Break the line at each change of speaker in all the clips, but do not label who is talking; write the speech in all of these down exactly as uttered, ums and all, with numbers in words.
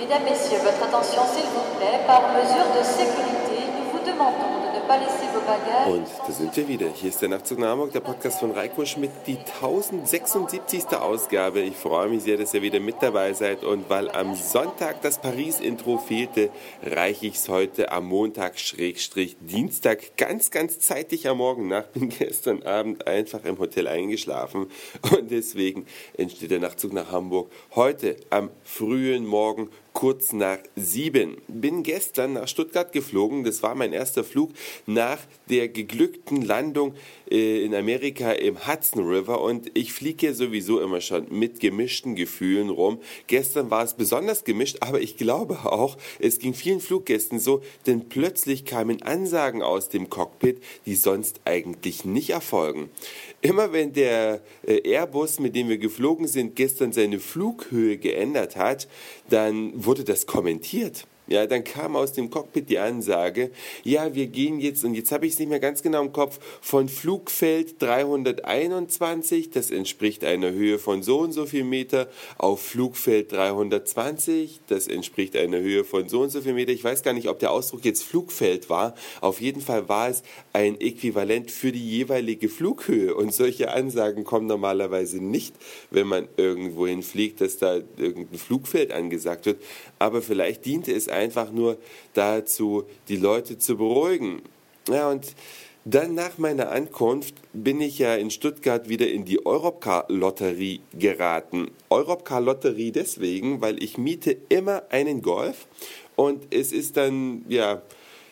Mesdames, Messieurs, votre attention s'il vous plaît. Par mesure de sécurité, nous vous demandons de ne pas laisser vos bagages.
Und da sind wir wieder. Hier ist der Nachtzug nach Hamburg, der Podcast von Reiko Schmidt, die tausendsechsundsiebzigste Ausgabe. Ich freue mich sehr, dass ihr wieder mit dabei seid. Und weil am Sonntag das Paris-Intro fehlte, reiche ich es heute am Montag, Schrägstrich Dienstag, ganz, ganz zeitig am Morgen nach. Bin gestern Abend einfach im Hotel eingeschlafen. Und deswegen entsteht der Nachtzug nach Hamburg heute am frühen Morgen, kurz nach sieben. Bin gestern nach Stuttgart geflogen. Das war mein erster Flug nach der geglückten Landung äh, in Amerika im Hudson River. Und ich fliege ja sowieso immer schon mit gemischten Gefühlen rum. Gestern war es besonders gemischt, aber ich glaube auch, es ging vielen Fluggästen so, denn plötzlich kamen Ansagen aus dem Cockpit, die sonst eigentlich nicht erfolgen. Immer wenn der äh, Airbus, mit dem wir geflogen sind, gestern seine Flughöhe geändert hat, dann wurde das kommentiert. Ja, dann kam aus dem Cockpit die Ansage, ja, wir gehen jetzt, und jetzt habe ich es nicht mehr ganz genau im Kopf, von Flugfeld dreihunderteinundzwanzig, das entspricht einer Höhe von so und so viel Meter, auf Flugfeld dreihundertzwanzig, das entspricht einer Höhe von so und so viel Meter. Ich weiß gar nicht, ob der Ausdruck jetzt Flugfeld war. Auf jeden Fall war es ein Äquivalent für die jeweilige Flughöhe. Und solche Ansagen kommen normalerweise nicht, wenn man irgendwohin fliegt, dass da irgendein Flugfeld angesagt wird. Aber vielleicht diente es einfach nur dazu, die Leute zu beruhigen. Ja, und dann nach meiner Ankunft bin ich ja in Stuttgart wieder in die Europcar-Lotterie geraten. Europcar-Lotterie deswegen, weil ich miete immer einen Golf und es ist dann, ja,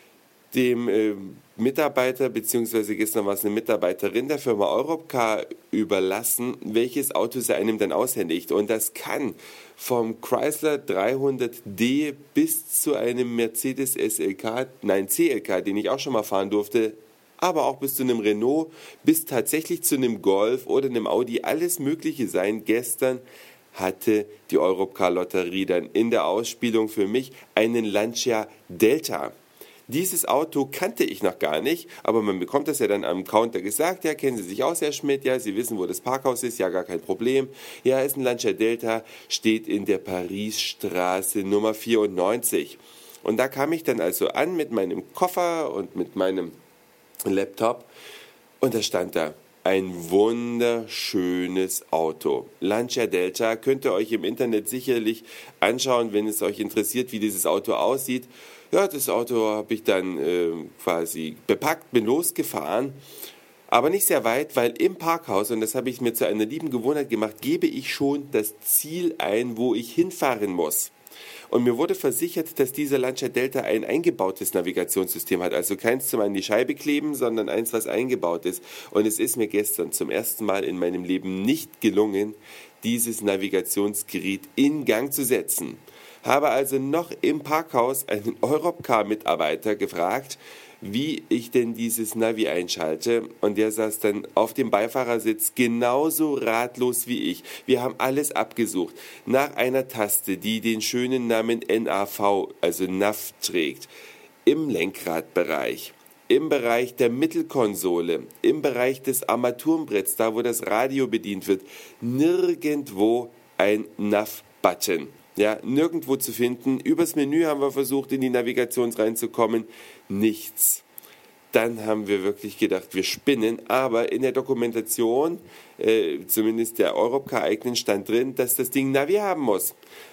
dem äh, Mitarbeiter, beziehungsweise gestern war es eine Mitarbeiterin der Firma Europcar überlassen, welches Auto sie einem dann aushändigt. Und das kann vom Chrysler dreihundert D bis zu einem Mercedes S L K, nein C L K, den ich auch schon mal fahren durfte, aber auch bis zu einem Renault, bis tatsächlich zu einem Golf oder einem Audi, alles Mögliche sein. Gestern hatte die Europcar-Lotterie dann in der Ausspielung für mich einen Lancia Delta. Dieses Auto kannte ich noch gar nicht, aber man bekommt das ja dann am Counter gesagt. Ja, kennen Sie sich aus, Herr Schmidt? Ja, Sie wissen, wo das Parkhaus ist? Ja, gar kein Problem. Ja, ist ein Lancia Delta, steht in der Parisstraße Nummer vierundneunzig. Und da kam ich dann also an mit meinem Koffer und mit meinem Laptop und da stand da ein wunderschönes Auto. Lancia Delta, könnt ihr euch im Internet sicherlich anschauen, wenn es euch interessiert, wie dieses Auto aussieht. Ja, das Auto habe ich dann äh, quasi bepackt, bin losgefahren, aber nicht sehr weit, weil im Parkhaus, und das habe ich mir zu einer lieben Gewohnheit gemacht, gebe ich schon das Ziel ein, wo ich hinfahren muss. Und mir wurde versichert, dass dieser Lancia Delta ein eingebautes Navigationssystem hat, also keins zum an die Scheibe kleben, sondern eins, was eingebaut ist. Und es ist mir gestern zum ersten Mal in meinem Leben nicht gelungen, dieses Navigationsgerät in Gang zu setzen. Habe also noch im Parkhaus einen Europcar-Mitarbeiter gefragt, wie ich denn dieses Navi einschalte. Und der saß dann auf dem Beifahrersitz genauso ratlos wie ich. Wir haben alles abgesucht. Nach einer Taste, die den schönen Namen N A V, also N A V, trägt, im Lenkradbereich, im Bereich der Mittelkonsole, im Bereich des Armaturenbretts, da wo das Radio bedient wird, nirgendwo ein N A V-Button. Ja, nirgendwo zu finden. Übers Menü haben wir versucht, in die Navigation reinzukommen. Nichts. Dann haben wir wirklich gedacht, wir spinnen. Aber in der Dokumentation, äh, zumindest der Europcar-eigenen, stand drin, dass das Ding Navi haben muss.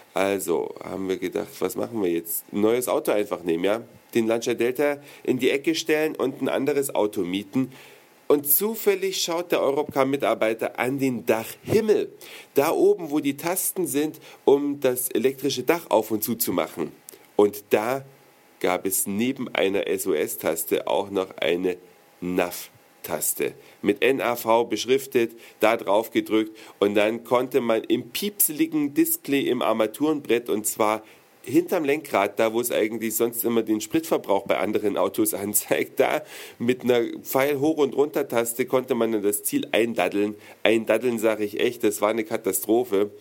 Also haben wir gedacht, was machen wir jetzt? Ein neues Auto einfach nehmen, ja? Den Lancia Delta in die Ecke stellen und ein anderes Auto mieten. Und zufällig schaut der Europcar-Mitarbeiter an den Dachhimmel. Da oben, wo die Tasten sind, um das elektrische Dach auf und zu zu machen. Und da gab es neben einer S O S-Taste auch noch eine N A V-Taste. Mit N A V beschriftet, da drauf gedrückt. Und dann konnte man im piepseligen Display im Armaturenbrett, und zwar hinterm Lenkrad, da wo es eigentlich sonst immer den Spritverbrauch bei anderen Autos anzeigt, da mit einer Pfeil-Hoch- und Runter-Taste konnte man dann das Ziel eindaddeln. Eindaddeln sage ich echt, das war eine Katastrophe.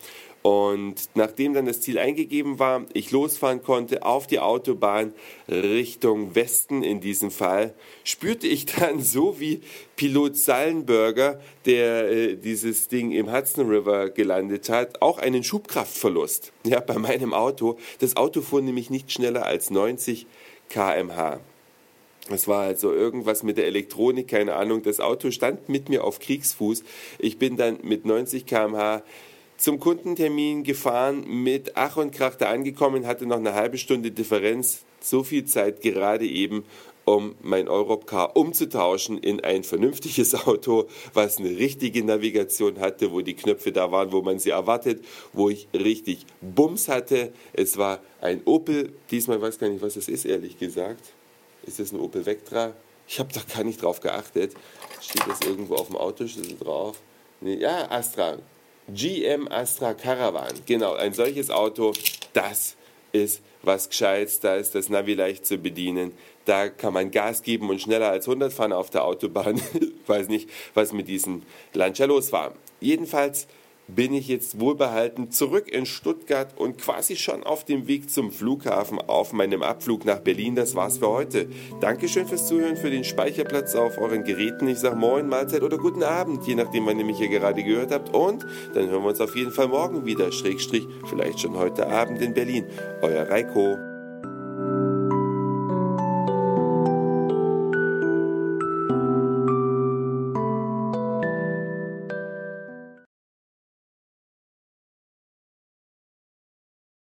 Und nachdem dann das Ziel eingegeben war, ich losfahren konnte auf die Autobahn Richtung Westen in diesem Fall, spürte ich dann so wie Pilot Sullenberger, der äh, dieses Ding im Hudson River gelandet hat, auch einen Schubkraftverlust. Ja, bei meinem Auto. Das Auto fuhr nämlich nicht schneller als neunzig Kilometer pro Stunde. Es war also irgendwas mit der Elektronik, keine Ahnung. Das Auto stand mit mir auf Kriegsfuß. Ich bin dann mit neunzig Kilometer pro Stunde zum Kundentermin gefahren, mit Ach und Krach da angekommen, hatte noch eine halbe Stunde Differenz, so viel Zeit gerade eben, um mein Europcar umzutauschen in ein vernünftiges Auto, was eine richtige Navigation hatte, wo die Knöpfe da waren, wo man sie erwartet, wo ich richtig Bums hatte. Es war ein Opel, diesmal weiß ich gar nicht, was es ist, ehrlich gesagt. Ist das ein Opel Vectra? Ich habe da gar nicht drauf geachtet. Steht das irgendwo auf dem Autoschlüssel drauf? Nee, ja, Astra. G M Astra Caravan, genau, ein solches Auto, das ist was Gescheites, da ist das Navi leicht zu bedienen, da kann man Gas geben und schneller als hundert fahren auf der Autobahn. Ich weiß nicht, was mit diesem Lancia los war. Jedenfalls bin ich jetzt wohlbehalten zurück in Stuttgart und quasi schon auf dem Weg zum Flughafen auf meinem Abflug nach Berlin. Das war's für heute. Dankeschön fürs Zuhören, für den Speicherplatz auf euren Geräten. Ich sage Moin, Mahlzeit oder guten Abend, je nachdem, wann ihr mich hier gerade gehört habt. Und dann hören wir uns auf jeden Fall morgen wieder, Schrägstrich, vielleicht schon heute Abend in Berlin. Euer Reiko.